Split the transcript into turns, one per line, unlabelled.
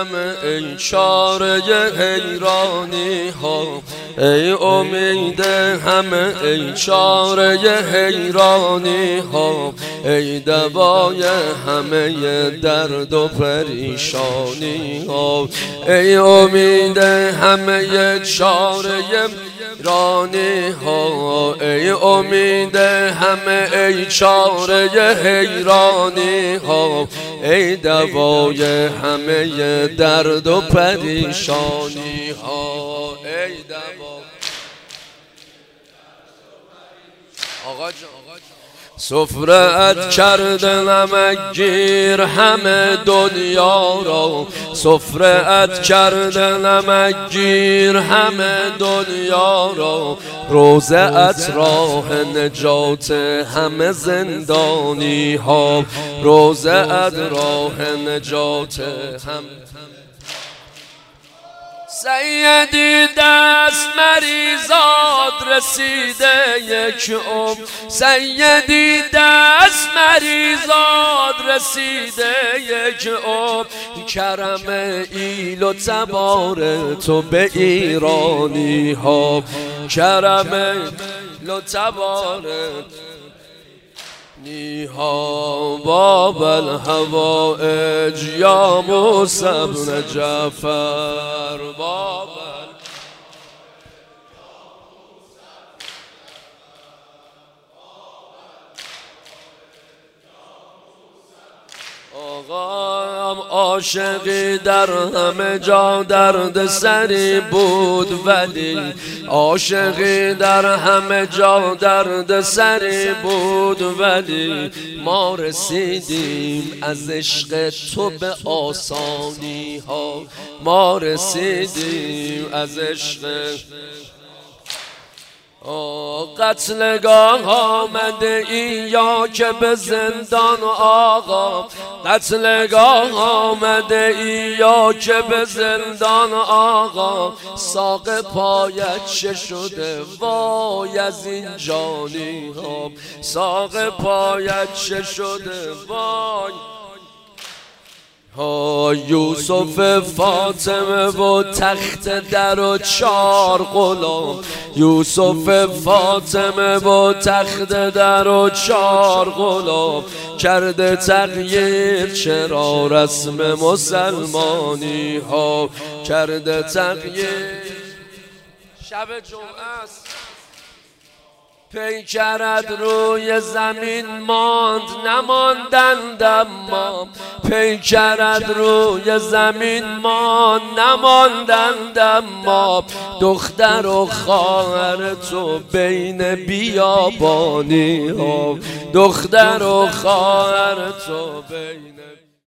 همه ای چاره حیرانی ها، ای امید همه ای چاره حیرانی ها، ای دوای همه درد و پریشانی ها، ای امید همه چاره حیرانی ها، ای امید همه ای چاره حیرانی ها، ای دوای همه درد و پریشانی ها، ای دوا. آقا جان سفره‌ات کرده نمکگیر همه دنیا را، سفره‌ات کرده نمکگیر همه دنیا را، روضه‌ات راه نجات همه زندانی ها، روضه‌ات راه نجات همه. سیدی دست مریزاد رسیده یک سیدی دست مریزاد رسیده یک کرم ایل و تبار تو به ایرانی ها، کرم ایل و تبار نیها باب الحوائج یا موسی بن جعفر باب. آقام عاشقی در همه جا درد سری بود، ولی عاشقی در همه جا درد سری بود، ولی ما رسیدیم از عشق تو به آسانی ها، ما رسیدیم از عشق. قتلگاه آمده ای یا که به زندان آقا، قتلگاه آمده ای یا که به زندان آقا، ساق پایت چه شده وای از این جانی ها، ساق پایت چه شده وای. یوسف فاطمه و تخت در و 4 غلام، یوسف فاطمه و تخت در و 4 غلام، کرده تغییر چرا رسم مسلمانی ها، کرده تغییر. شب جمعه است پیکرت روی زمین ماند نماندند، اما پیکرت روی زمین ماند نماندند، اما دختر و خواهر تو بین بیابانی ها، دختر و خواهر تو بین